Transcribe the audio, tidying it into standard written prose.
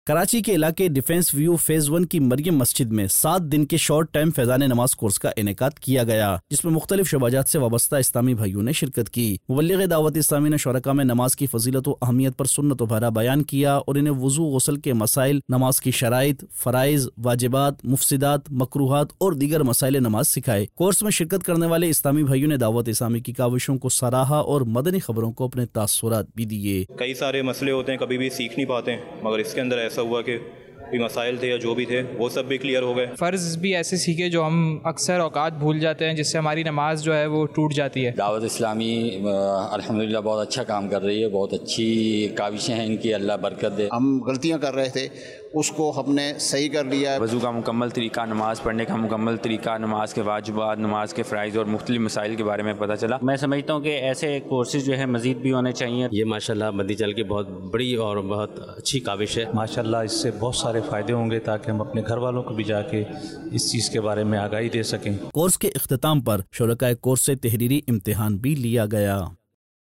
کراچی کے علاقے defence view phase 1 کی مریم مسجد میں 7 دن کے شارٹ ٹائم فیضان نماز کورس کا انعقاد کیا گیا، جس میں مختلف شعبات سے وابستہ اسلامی بھائیوں نے شرکت کی۔ مبلغ دعوت اسلامی نے شرکاء میں نماز کی فضیلت و اہمیت پر سنت و بھرا بیان کیا اور انہیں وضو غسل کے مسائل، نماز کی شرائط، فرائض، واجبات، مفسدات، مکروہات اور دیگر مسائل نماز سکھائے۔ کورس میں شرکت کرنے والے اسلامی بھائیوں نے دعوت اسلامی کی کاوشوں کو سراہا اور مدنی خبروں کو اپنے تاثرات بھی دیے۔ کئی سارے مسئلے ہوتے ہیں، کبھی بھی سیکھ نہیں پاتے ہیں، مگر اس کے اندر ایسا ہوا کہ بھی مسائل تھے یا جو بھی تھے وہ سب بھی کلیئر ہو گئے۔ فرض بھی ایسے سیکھے جو ہم اکثر اوقات بھول جاتے ہیں، جس سے ہماری نماز جو ہے وہ ٹوٹ جاتی ہے۔ دعوت اسلامی الحمدللہ بہت اچھا کام کر رہی ہے، بہت اچھی کاوشیں ہیں ان کی، اللہ برکت دے۔ ہم غلطیاں کر رہے تھے، اس کو ہم نے صحیح کر لیا ہے۔ وضو کا مکمل طریقہ، نماز پڑھنے کا مکمل طریقہ، نماز کے واجبات، نماز کے فرائض اور مختلف مسائل کے بارے میں پتہ چلا۔ میں سمجھتا ہوں کہ ایسے کورسز جو ہے مزید بھی ہونے چاہیے۔ یہ ماشاءاللہ مدنی چل کی بہت بڑی اور بہت اچھی کاوش ہے۔ ماشاءاللہ اس سے بہت سارے فائدے ہوں گے تاکہ ہم اپنے گھر والوں کو بھی جا کے اس چیز کے بارے میں آگاہی دے سکیں۔ کورس کے اختتام پر شرکائے کورس سے تحریری امتحان بھی لیا گیا۔